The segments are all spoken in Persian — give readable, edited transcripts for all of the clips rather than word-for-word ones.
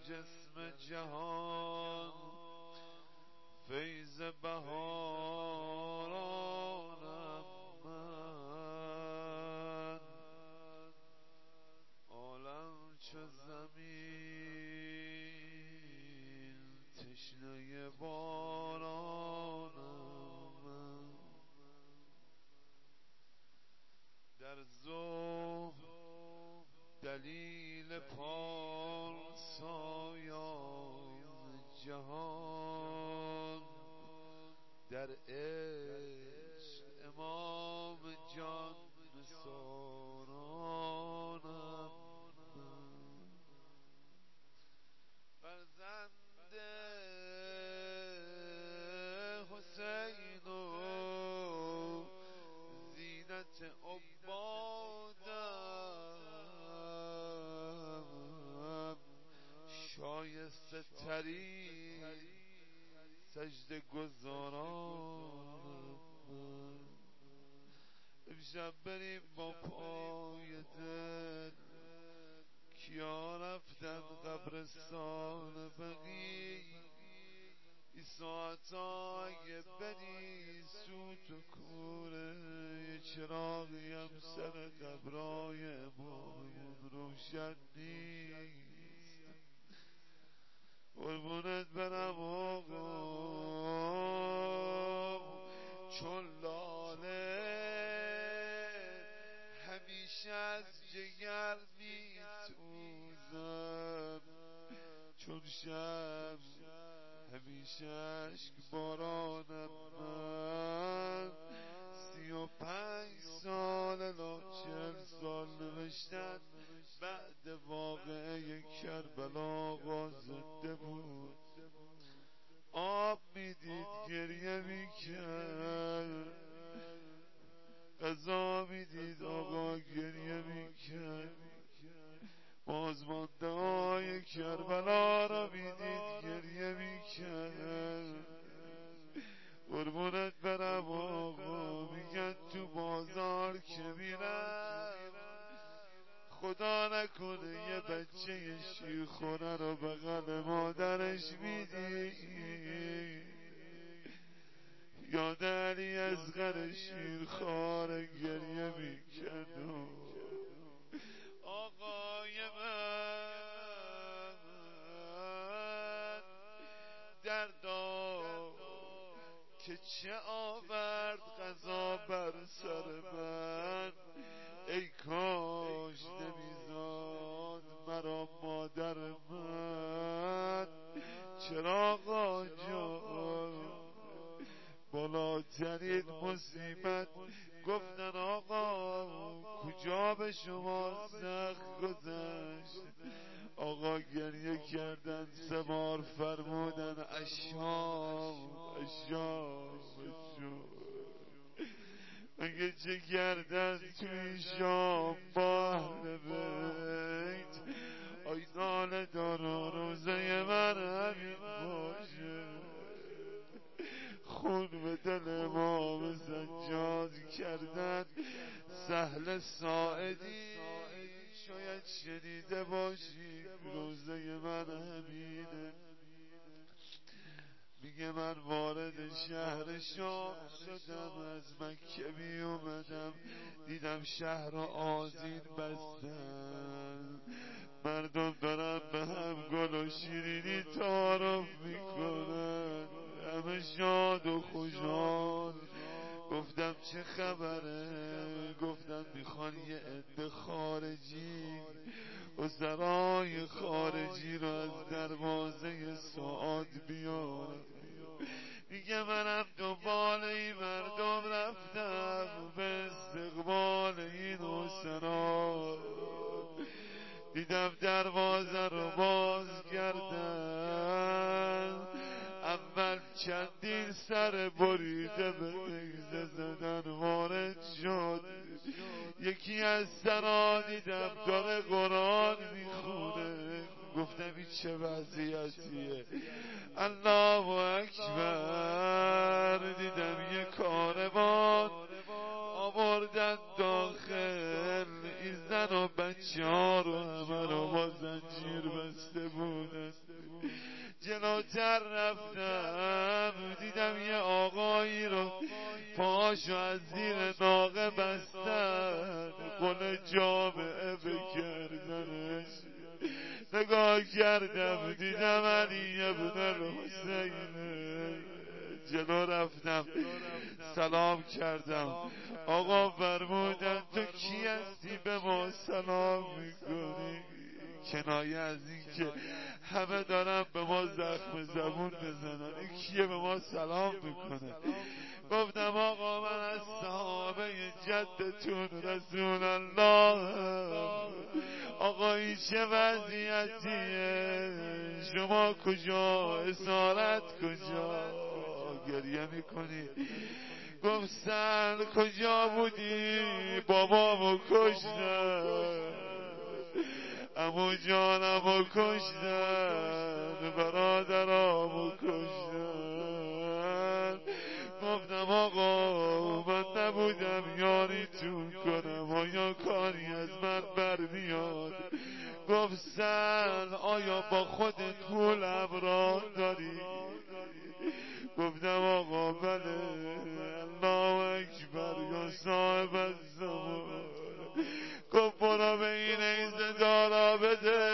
جسم جهان فیض بهارانم من، عالم چو زمین تشنه بارانم من، در ذوق دلیل پارسایان جهان، در عشق امام جان نثارانم من، فرزند حسین و زینت عبادم، شایسته ترین سجده گزارانم من. امشب بریم با پای دل کیا رفتن قبرستان بقیع، این ساعتا اگه بری سوت و کوره، یه چراغی هم سر قبرای اماممون روشن نیست. قربونت برم آقا، چون لاله همیشه از جگر میسوزم، چون شب همیشه عشق بارانم من. 35 سال لا 40 سال نوشتن بعد واقعه کربلا زنده بود، آب میدید گریه میکرد، غذا میدید آقا گریه میکرد، بازمانده های کربلا را میدید گریه میکرد. قربونت برم آقا، میگن تو بازار که میرم خدا نکنه یه بچه شیرخوره رو بغل مادرش میدی، یاد علی اصغر شیرخواره گریه میکرد. آقای من دردا که چه آورد قضا بر سر من، ای کاش نمیزاد مرا مادر من. چراغا جان بالاترین مصیبت گفتن آقا کجا به شما سخت گذشت، آقا گریه کردن 3 بار فرمودن اشام اشام اشام، مگه چه کردن توی شام با اهل بیت، آی ناله دار و روزه من همین باشه. خون به دل امام سجاد کردن، سهل ساعدی شاید شنیده باشی روزه من همینه. میگه من وارد شهر شام شدم، از مکه می اومدم دیدم شهر و آذین بستن، مردم دارن به هم گل و شیرینی تعارف میکنن، همه شاد و خوشحال. گفتم چه خبره؟ گفتم میخوان یه عده خارجی وزرای خارجی رو از دروازه سعاد بیارن. میگه منم دنبال این مردم رفتم به استقبال این وزرا، دیدم دروازه رو باز کردن، اول چندین سر بریده به نیزه زدن وارد شد، یکی از سرا دیدم داره قرآن میخونه. گفتم این چه وضعیتیه؟ الله اکبر. دیدم یه کاروان آوردن داخل، این زن و بچه ها رو همه رو با زنجیر بسته بودن. جلوتر رفتم دیدم یه آقایی رو پاشو از زیر ناقه بستن، قل جامعه بکردنش. نگاه کردم دیدم علی ابن الحسین. جلو رفتم سلام کردم. آقا فرمودن تو کی هستی به ما سلام میکنی؟ کنایه از این که همه دارن به ما زخم زبون بزنن، این کیه به ما سلام میکنه؟ گفتم آقا من از صحابه جدتون رسول الله. آقا این چه وضعیتیه؟ شما کجا؟ اسارت کجا؟ گریه میکنی. گفت سن کجا بودی؟ بابامو کشتن، عمو جانمو کشتن، برادرامو کشتن. گفتم آقا من نبودم یاریتون کنم، آیا کاری از من برمیاد؟ گفت سن آیا با خودت پول ابرار داری؟ گفتم آقا بله. الله اکبر یا صاحب الزمان. گفت برو به این ایزه دارا بده،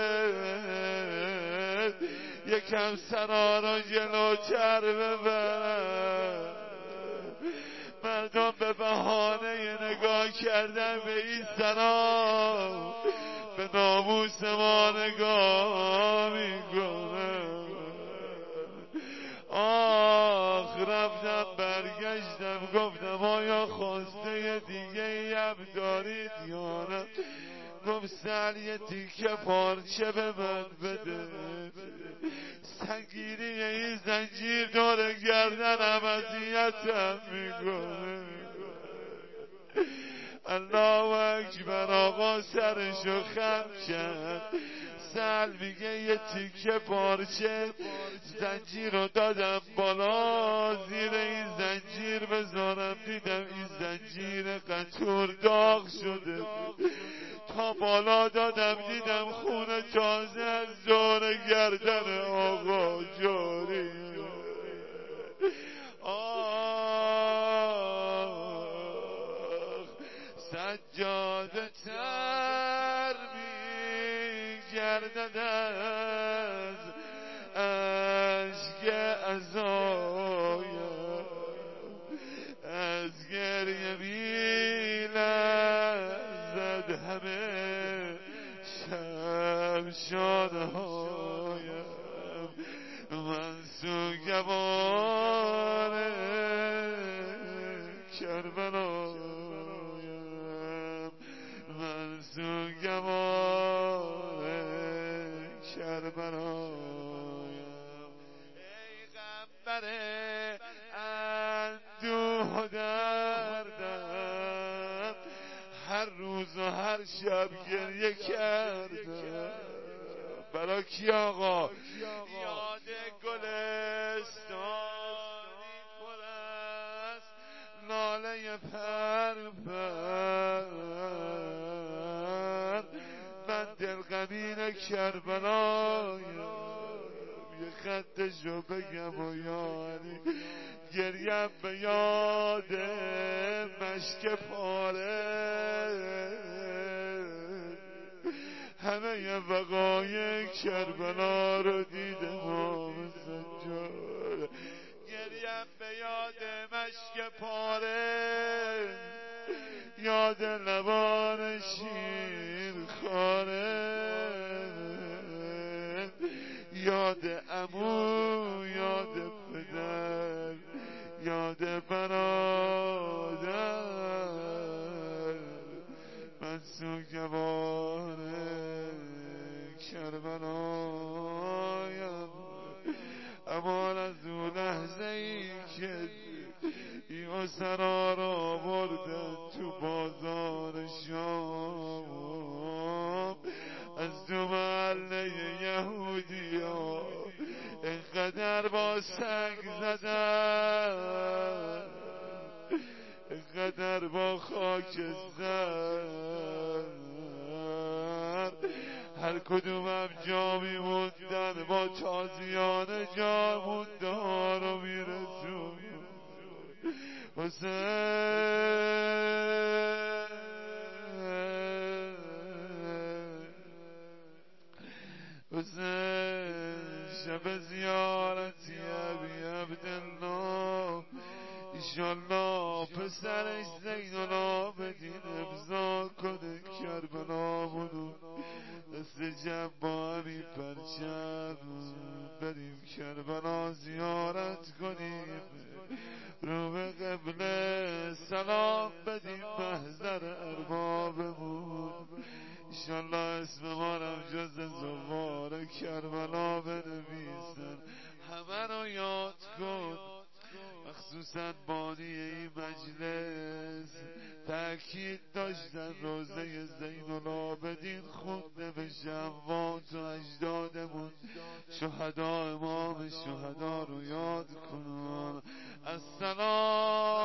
یکم سرا رو جلوتر ببر. مردم به بهانه نگاه کردن به این سرا به ناموس ما نگاه میکنه. آخ رفتم برگشتم گفتم آیا خواسته دیگه ای هم دارید یا نه؟ گفت سر یه تیکه پارچه به من بده، سنگینی این زنجیر دور گردنم اذیتم میکنه. الله اکبر. آقا سرشو خم کرد. سل میگه یه تیکه پارچه زنجیر رو دادم بالا، زیر این زنجیر بذارم دیدم این زنجیر قطور داغ شده، تا بالا دادم دیدم خون تازه از دور گردن آقا جاری. آخ سجاده تر می‌گردد از اشک عزایم، از گریه می‌لرزد همه شمشادهایم. من سوگوار کربلایم، من سوگوار کربلایم. ای غمبر اندوه و دردم، هر روز و هر شب گریه کردم. برای کی آقا؟ یاد گلستانی پر است ناله پرپر، من دلغمین کربلایم. یه خطشو بگم و یاری گریم به یاد مشک پاره، همه وقایع کربلا رو دیدم و سجاد. گریم به یاد مشک پاره، یاد لبان شیر خاره، یاد عمو، یاد پدر، یاد برادر. من سوگوار کربلایم. اما از اون لحظه ای که این سرا را بردن تو بازار شام، از تو محله یهودی ها اینقدر با سنگ زدن، اینقدر با خاک زد، هر کدومم جا میموندن با تازیان جامون دارو میرسون حسین شب زیارتی ابی عبدالله ایشالله پسرش زین العابدین امضا کنه کربلامونو دست جمع با همین پرچم بریم کربلا زیارت کنیم رو به قبله سلام بدیم محضر اربابمون ایشالله اسم مارم جز زوار کربلا بنویسن همه رو یاد کن مخصوصا بانی این مجلس تأکید داشتن روزه زین العابدین خونده بشه اموات و اجدادمون شهدا امام شهدا رو یاد کن السلام